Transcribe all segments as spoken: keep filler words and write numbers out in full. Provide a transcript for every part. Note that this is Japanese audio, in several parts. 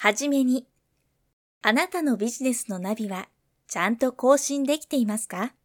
はじめに、あなたのビジネスのナビはちゃんと更新できていますか？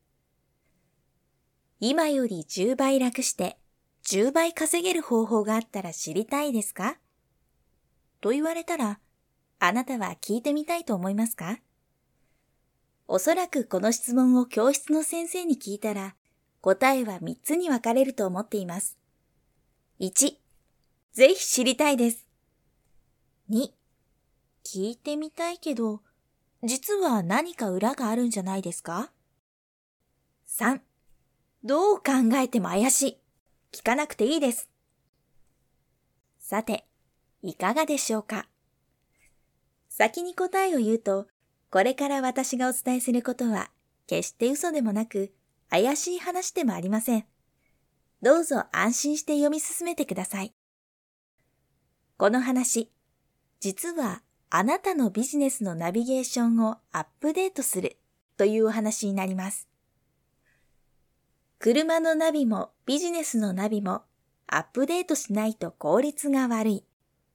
今よりじゅうばい楽してじゅうばい稼げる方法があったら知りたいですか？と言われたら、あなたは聞いてみたいと思いますか？おそらくこの質問を教室の先生に聞いたら、答えはみっつに分かれると思っています。いち、ぜひ知りたいです。に、聞いてみたいけど、実は何か裏があるんじゃないですか？さん、どう考えても怪しい。聞かなくていいです。さて、いかがでしょうか？先に答えを言うと、これから私がお伝えすることは、決して嘘でもなく、怪しい話でもありません。どうぞ安心して読み進めてください。この話、実はあなたのビジネスのナビゲーションをアップデートするというお話になります。車のナビもビジネスのナビもアップデートしないと効率が悪い。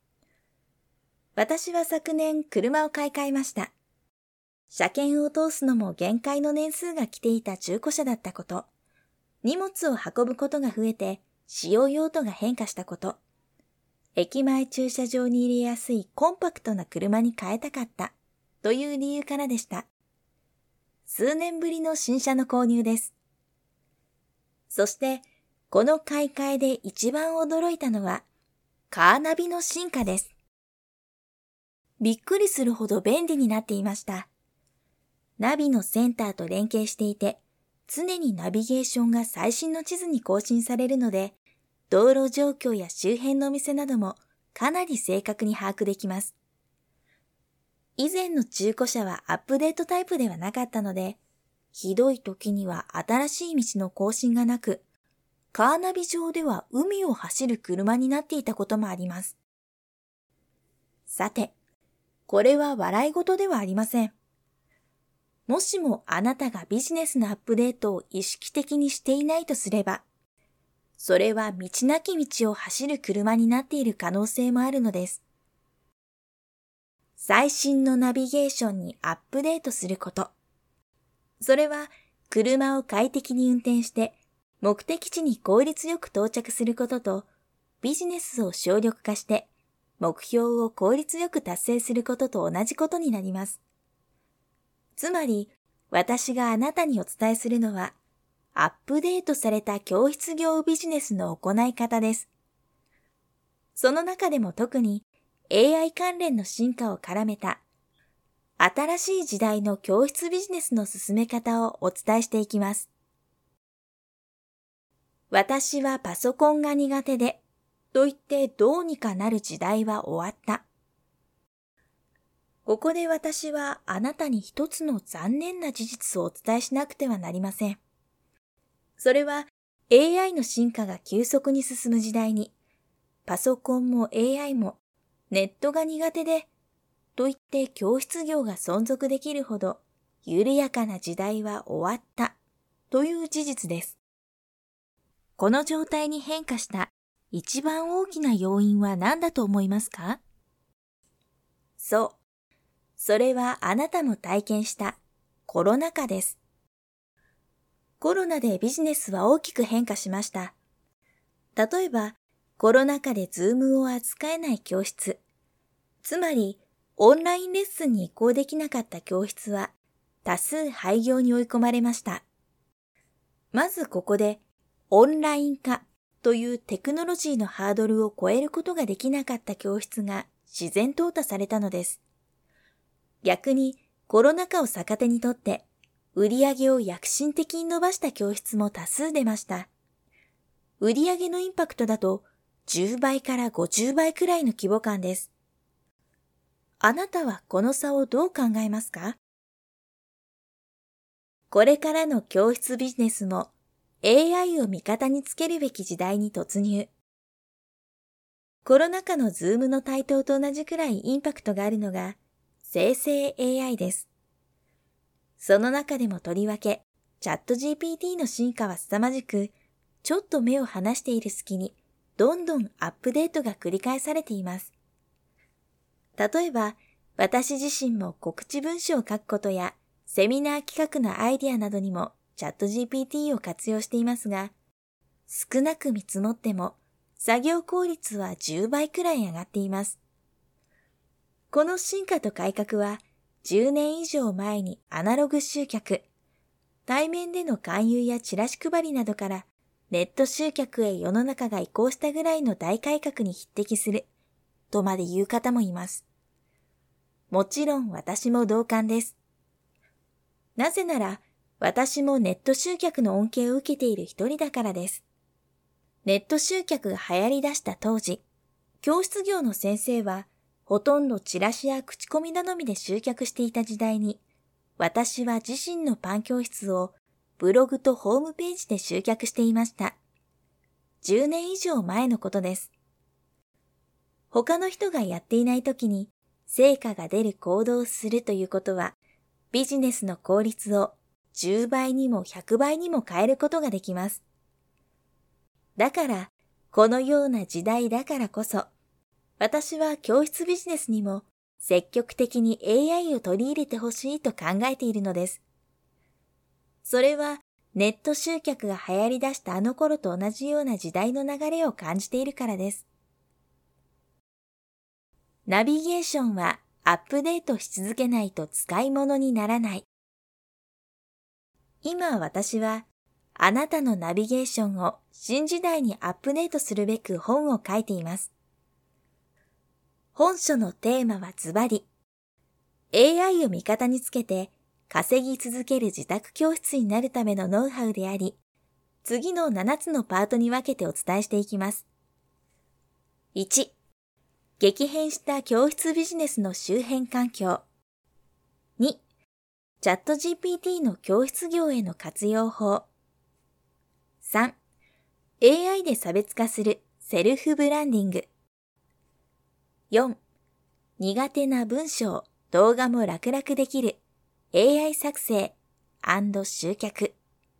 私は昨年車を買い替えました。車検を通すのも限界の年数が来ていた中古車だったこと、荷物を運ぶことが増えて使用用途が変化したこと、駅前駐車場に入れやすいコンパクトな車に変えたかったという理由からでした。数年ぶりの新車の購入です。そして、この買い替えで一番驚いたのは、カーナビの進化です。びっくりするほど便利になっていました。ナビのセンターと連携していて、常にナビゲーションが最新の地図に更新されるので、道路状況や周辺のお店などもかなり正確に把握できます。以前の中古車はアップデートタイプではなかったので、ひどい時には新しい道の更新がなく、カーナビ上では海を走る車になっていたこともあります。さて、これは笑い事ではありません。もしもあなたがビジネスのアップデートを意識的にしていないとすれば、それは道なき道を走る車になっている可能性もあるのです。最新のナビゲーションにアップデートすること。それは車を快適に運転して目的地に効率よく到着することと、ビジネスを省力化して目標を効率よく達成することと同じことになります。つまり、私があなたにお伝えするのは、アップデートされた教室業ビジネスの行い方です。その中でも特に エーアイ 関連の進化を絡めた、新しい時代の教室ビジネスの進め方をお伝えしていきます。私はパソコンが苦手で、と言ってどうにかなる時代は終わった。ここで私はあなたに一つの残念な事実をお伝えしなくてはなりません。それは エーアイ の進化が急速に進む時代に、パソコンも エーアイ もネットが苦手で、と言って教室業が存続できるほど緩やかな時代は終わったという事実です。この状態に変化した一番大きな要因は何だと思いますか？そう。それはあなたも体験したコロナ禍です。コロナでビジネスは大きく変化しました。例えば、コロナ禍でズームを扱えない教室、つまりオンラインレッスンに移行できなかった教室は多数廃業に追い込まれました。まずここでオンライン化というテクノロジーのハードルを超えることができなかった教室が自然淘汰されたのです。逆にコロナ禍を逆手にとって売り上げを躍進的に伸ばした教室も多数出ました。売り上げのインパクトだとじゅうばいからごじゅうばいくらいの規模感です。あなたはこの差をどう考えますか？これからの教室ビジネスも エーアイ を味方につけるべき時代に突入。コロナ禍のズームの台頭と同じくらいインパクトがあるのが生成 エーアイ です。その中でもとりわけ、チャット ジーピーティー の進化は凄まじく、ちょっと目を離している隙に、どんどんアップデートが繰り返されています。例えば、 私自身も告知文書を書くことや、セミナー企画のアイディアなどにもチャット ジーピーティー を活用していますが、少なく見積もっても作業効率はじゅうばいくらい上がっています。この進化と改革はじゅうねん以上前にアナログ集客、対面での勧誘やチラシ配りなどからネット集客へ世の中が移行したぐらいの大改革に匹敵するとまで言う方もいます。もちろん私も同感です。なぜなら私もネット集客の恩恵を受けている一人だからです。ネット集客が流行り出した当時、教室業の先生はほとんどチラシや口コミ頼みで集客していた時代に、私は自身のパン教室をブログとホームページで集客していました。じゅうねん以上前のことです。他の人がやっていない時に成果が出る行動をするということは、ビジネスの効率をじゅうばいにもひゃくばいにも変えることができます。だから、このような時代だからこそ、私は教室ビジネスにも積極的に エーアイ を取り入れてほしいと考えているのです。それはネット集客が流行り出したあの頃と同じような時代の流れを感じているからです。ナビゲーションはアップデートし続けないと使い物にならない。今私はあなたのナビゲーションを新時代にアップデートするべく本を書いています。本書のテーマはズバリ、エーアイ を味方につけて稼ぎ続ける自宅教室になるためのノウハウであり、次のななつのパートに分けてお伝えしていきます。いち、激変した教室ビジネスの周辺環境。に、チャット ジーピーティー の教室業への活用法。さん、エーアイ で差別化するセルフブランディング。よん、苦手な文章、動画も楽々できる エーアイ 作成&集客。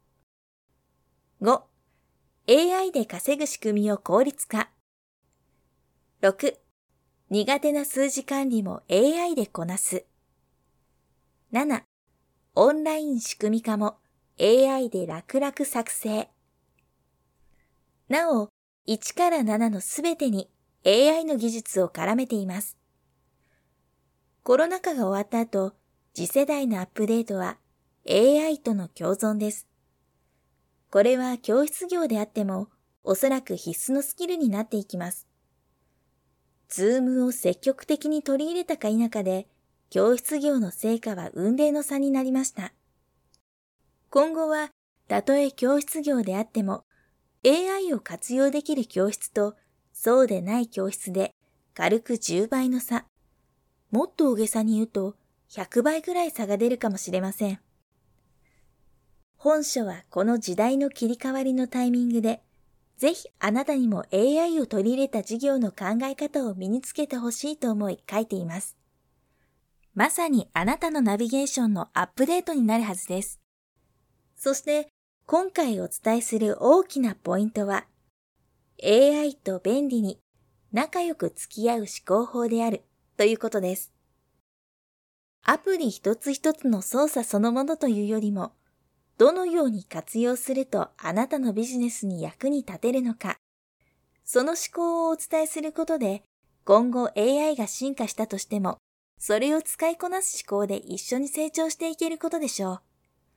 ご、エーアイ で稼ぐ仕組みを効率化。ろく、苦手な数字管理も エーアイ でこなす。なな、オンライン仕組み化も エーアイ で楽々作成。なお、いちからななのすべてに エーアイ の技術を絡めています。コロナ禍が終わった後、次世代のアップデートは エーアイ との共存です。これは教室業であっても、おそらく必須のスキルになっていきます。ズームを積極的に取り入れたか否かで、教室業の成果は雲泥の差になりました。今後は、たとえ教室業であっても、エーアイ を活用できる教室と、そうでない教室で軽くじゅうばいの差、もっと大げさに言うとひゃくばいぐらい差が出るかもしれません。本書はこの時代の切り替わりのタイミングで、ぜひあなたにも エーアイ を取り入れた事業の考え方を身につけてほしいと思い書いています。まさにあなたのナビゲーションのアップデートになるはずです。そして今回お伝えする大きなポイントは、エーアイ と便利に仲良く付き合う思考法であるということです。アプリ一つ一つの操作そのものというよりも、どのように活用するとあなたのビジネスに役に立てるのか、その思考をお伝えすることで、今後 エーアイ が進化したとしても、それを使いこなす思考で一緒に成長していけることでしょう。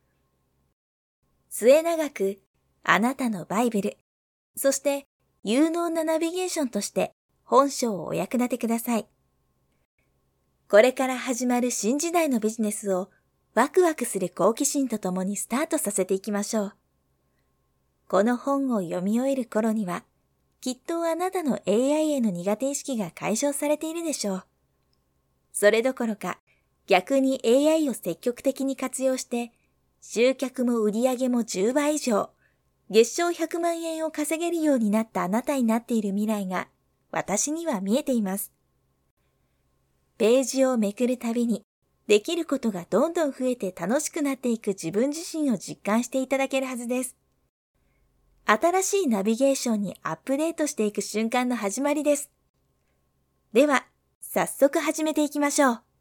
末永く、あなたのバイブル、そして有能なナビゲーションとして本書をお役立てください。これから始まる新時代のビジネスをワクワクする好奇心とともにスタートさせていきましょう。この本を読み終える頃には、きっとあなたの エーアイ への苦手意識が解消されているでしょう。それどころか、逆に エーアイ を積極的に活用して、集客も売上もじゅうばい以上、月賞ひゃくまんえんを稼げるようになったあなたになっている未来が、私には見えています。ページをめくるたびに、できることがどんどん増えて楽しくなっていく自分自身を実感していただけるはずです。新しいナビゲーションにアップデートしていく瞬間の始まりです。では、早速始めていきましょう。